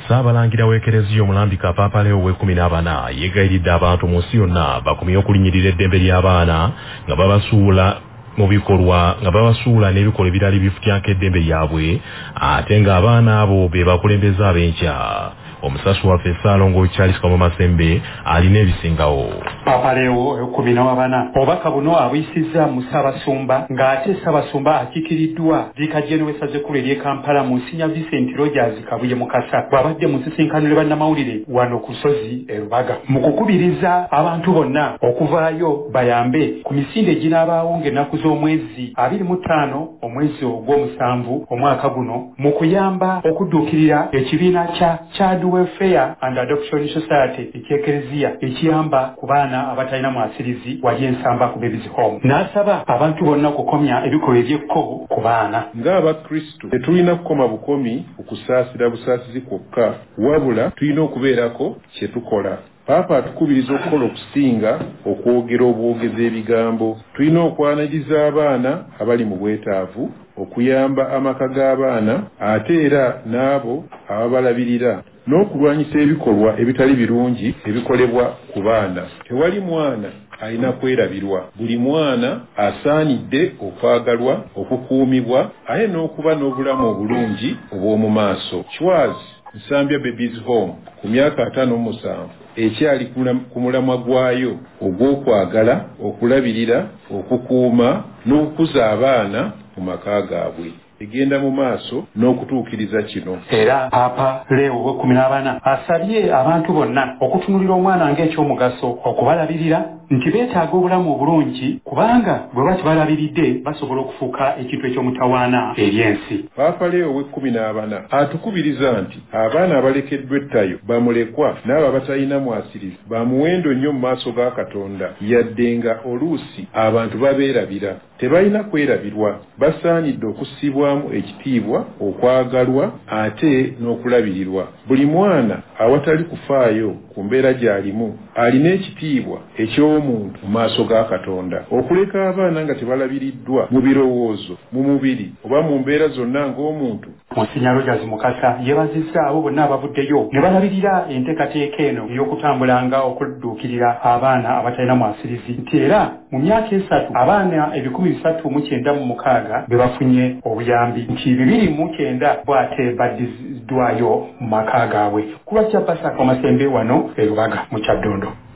Saabalangira w'Ekereziya Omulambika Papa Leo ow'e14 yeegayiridde abantu mu nsi yonna bakomye okulinnyirira eddembe ly'abaana nga babasuula mu bikolwa nga babasuula n'ebikolwa ebirala ebifutyanka eddembe lyabwe ate ng'abaana abo be bakulembeze ab'enkya. Omusasu waffe Ssaalongo Charles Masembe alina ebisingawo. Papa Leo ow'e14 obubaka buno abuyisizza mu Ssaabasumba ng'ate Ssaabasumba akiikiriddwa Vicar General w'essaza ery'e Kampala Monsignor Vincent Rogers Kabuye Mukasa bw'abadde mu nsisinkano bannamawulire wano ku Lusozi e Rubaga mu kukubiriza abantu bonna okuvaayo bayambe ku misinde eginaabaawo ng'ennaku z'omwezi 25 omwezi ogw'omusanvu omwaka guno mu kuyamba okudduukirira ekibiina kya Child Welfare and Adoption Society eky'Ekereziya ekiyamba ku baana abatalina mwasirizi wali ensamba ku Babies Home. N'asaba abantu bonna kukomya ebikolwa eby'ekko ku baana. Ng'Abakristo tetulina kukoma bukomi okusaasira busaasizi kwokka wabula tulina okubeerako kye tukola. Papa atukubiriza okukola okusinga okwogera obwogezi ebigambo. Tulina okwanagiza abaana abali mu bwetaavu, okuyamba amaka g'abaana ate era n'abo ababalabirira n'okulwanyisa ebikolwa ebitali birungi ebikolebwa ku baana. Tewali mwana alina kwerabirwa. Buli mwana asaanidde okwagalwa, okukuumibwa aye n'okuba n'obulamu obulungi obw'omu maaso. Chwazi Nsambya Babies Home ku myaka 57 ekyali ku mulamwa gwayo ogw'okwagala, okulabirira, okukuuma n'okukuza abaana mu maka gaabwe. Egenda mu maaso n'okutuukiriza kino. Era Papa Leo ow'e14 asabye abantu bonna okutunulira omwana ng'ekyomugaso okubalabirira nti beetaaga obulamu obulungi kubanga bwe bakibalabiridde basobola okufuuka ekintu eky'omutawaana eri ensi. Papa Leo ow'e14 atukubiriza nti abaana abalekeddwa ettayo bamulekwa n'abo abatalina mwasirizi ba muwendo nnyo mu maaso ga Katonda yadde nga oluusi abantu babeerabira. Tebalina kwerabirwa, basaanidde okussibwamu ekitiibwa, okwagalwa ate n'okulabirirwa. Buli mwana awatali kufaayo ku mbeera gy'alimu alina ekitiibwa eky'omuntu mu maaso ga Katonda. Okuleka abaana nga tebalabiriddwa mu birowoozo, mu mubiri oba mu mbeera zonna ng'omuntu. Monsignor Rogers Mukasa yeebazizza abo bonna abavuddeyo ne balabirira enteekateeka eno ey'okutambulanga okudduukirira abaana abatalina mwasirizi nti era mu myaka 3 abaana 396 be bafunye obuyambi nti 209 bw'ate baddiziddwayo mu maka gaabwe. Kuba kya Pasaka Masembe wano e Rubaga mu Kyaddondo.